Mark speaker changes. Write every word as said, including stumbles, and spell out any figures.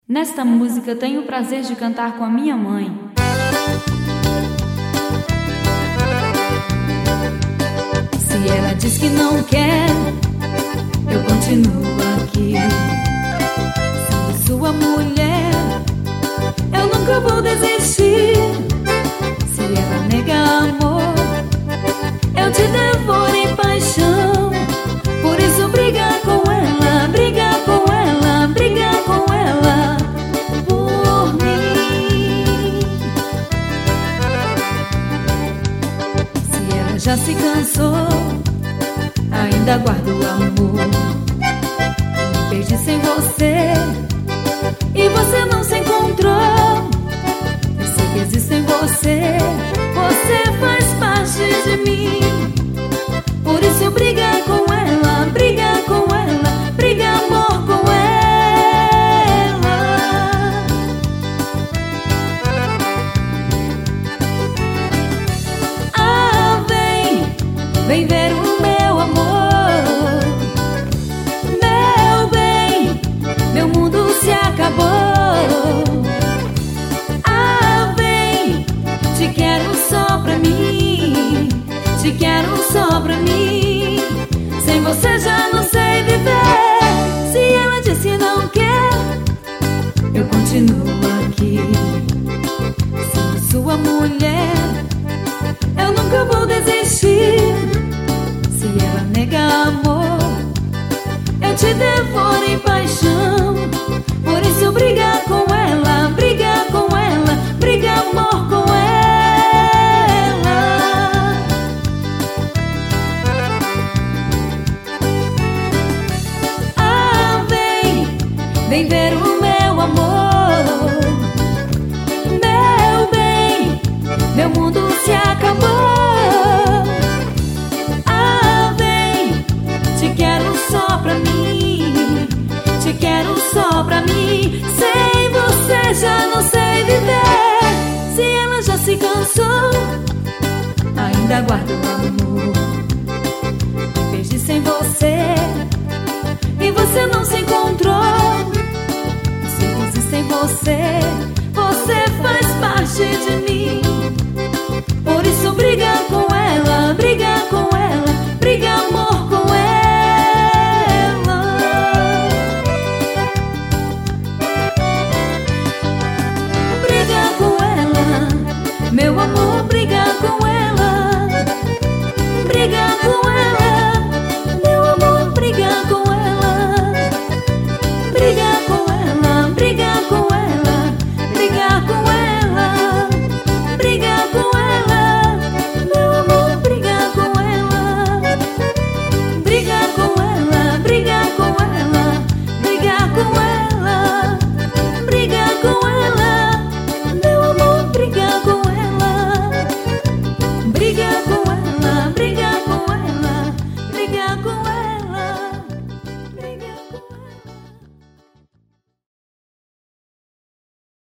Speaker 1: Nesta música tenho o prazer de cantar com a minha mãe. Se ela diz que não quer, eu continuo aqui. Sendo sua mulher, eu nunca vou desistir. Se ela nega amor, eu te devoro em paixão. Por isso briga com ela, briga com ela, briga com ela por mim. Se ela já se cansou, ainda guardo o amor. Me perdi sem você e você não se encontrou. Eu sei que existe em você, você faz parte de mim. Por isso briga com ela, briga com ela, briga amor com ela. Ah, vem, vem ver o meu amor. Meu bem, meu mundo se acabou. Ah, vem, te quero só pra mim, te quero só pra mim. Sem você já não sei viver. Se ela disse não quer, eu continuo aqui. Sendo sua mulher, eu nunca vou desistir. Se ela nega amor, eu te devoro em paixão. Por isso briga com ela, briga com ela, briga amor com ela. Vem ver o meu amor. Meu bem, meu mundo se acabou. Ah, vem, te quero só pra mim, te quero só pra mim. Sem você já não sei viver. Se ela já se cansou, ainda guardo o amor. Me perdi sem você e você não se encontrou. Sem você, você faz parte de mim. Por isso briga com